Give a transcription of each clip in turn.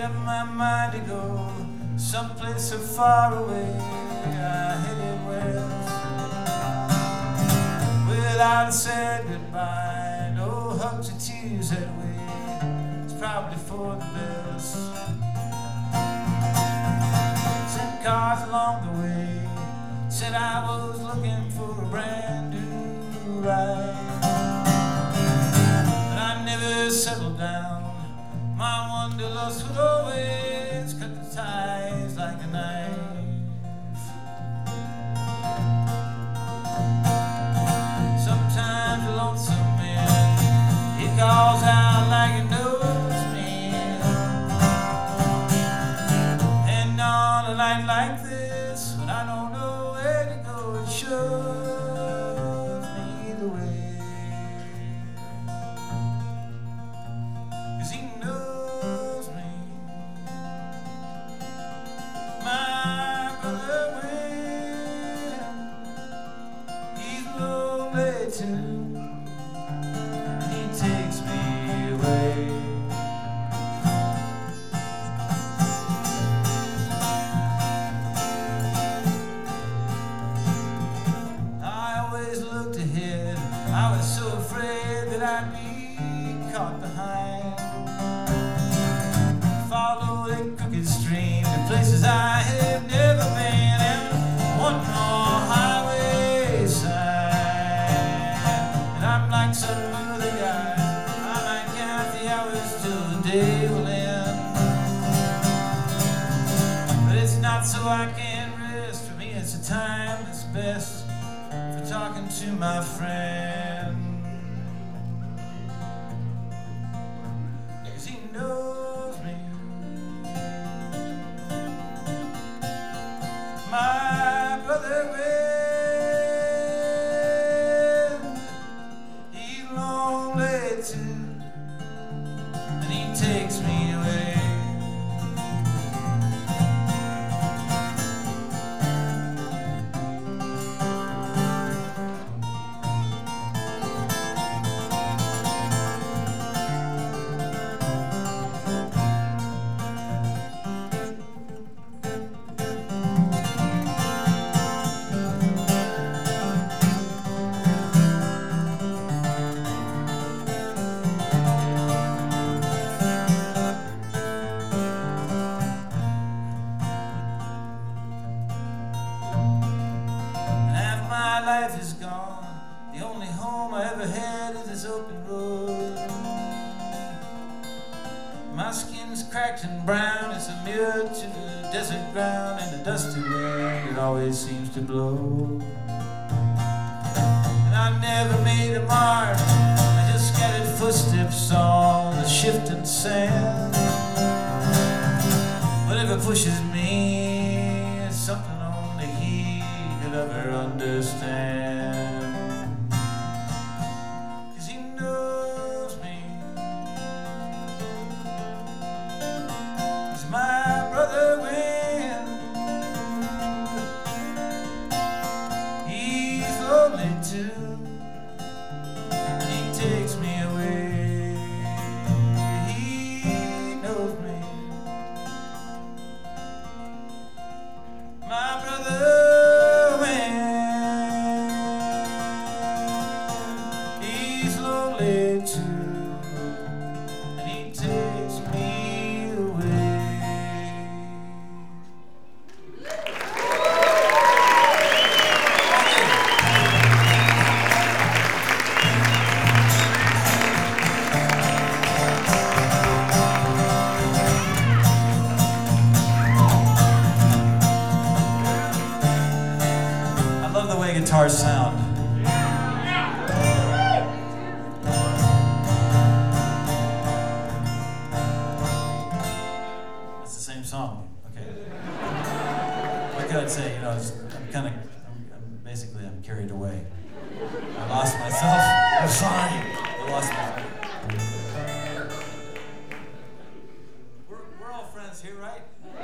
set my mind to go someplace so far away. I headed west without a said goodbye. No hugs or tears that way. It's probably for the best. Sent cars along the way, said I was looking for a brand new ride, but I never settled down. My wanderlust would always cut the ties like a knife. Sometimes a lonesome man, he calls out like he knows me. And on a night like this, when I don't know where to go, it shows me the way. 'Cause he knows me. My brother Will, he's lonely too, and he takes me away. I always looked ahead, I was so afraid that I'd be caught behind. Follow a crooked stream to places I have never been, and one more highway sign. And I'm like some other guy, I might count the hours till the day will end. But it's not so I can rest. For me it's a time that's best for talking to my friend. 'Cause he knows me. My brother Will, he's lonely too, and he takes me away. My life is gone. The only home I ever had is this open road. My skin's cracked and brown. It's a mirror to the desert ground and the dusty wind. It always seems to blow. And I never made a mark. I just scattered footsteps on the shifting sand. Whatever pushes me is something only he could ever understand. 'Cause he knows me. He's my brother Will. He's lonely too, and he takes me away. He knows me. My brother too, and he takes me away. I love the way guitars sound. Song, okay. What could I say? You know, I'm carried away. I lost myself. I'm sorry. I lost myself. We're all friends here, right?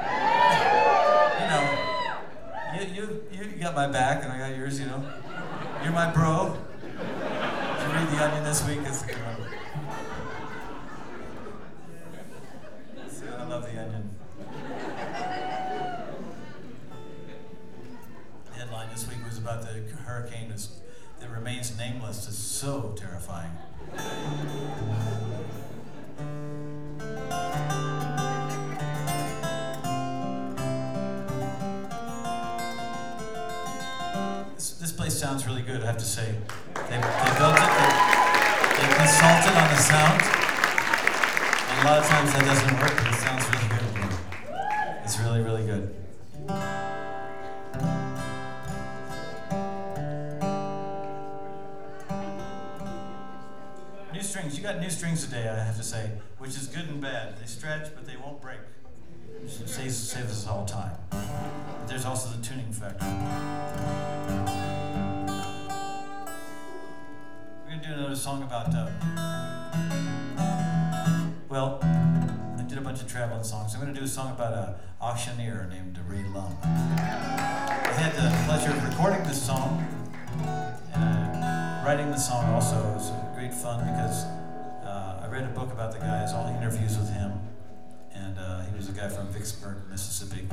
You know, you got my back and I got yours. You know, you're my bro. Did you read The Onion this week? I love The Onion. headline this week was about the hurricane that remains nameless. It's so terrifying. This place sounds really good, I have to say. They built it, they consulted on the sound, and a lot of times that doesn't work, but it sounds really good. It's really, really good. New strings, you got new strings today, I have to say, which is good and bad. They stretch, but they won't break. It saves us all time. But there's also the tuning factor. We're going to do another song about, well, I did a bunch of traveling songs. I'm going to do a song about an auctioneer named Ray Lum. I had the pleasure of recording this song, and writing the song also was great fun because I read a book about the guy, all the interviews with him, and he was a guy from Vicksburg, Mississippi,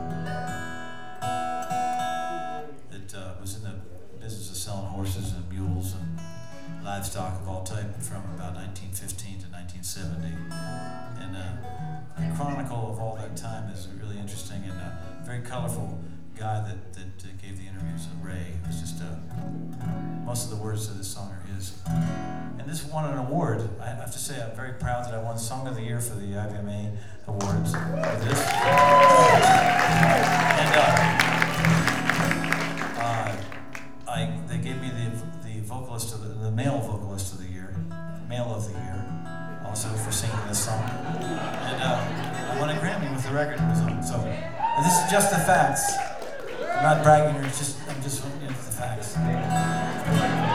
that was in the business of selling horses and mules and livestock of all type from about 1915 to 1970. And the chronicle of all that time is really interesting, and a very colorful guy that gave the interviews. Ray, it was just most of the words of this song are his. And this won an award. I have to say I'm very proud that I won Song of the Year for the IVMA Awards for this. And they gave me the vocalist of the male vocalist of the year, male of the year, also for singing this song. And I won a Grammy with the record it was on. So this is just the facts. I'm not bragging, I'm just looking into the facts.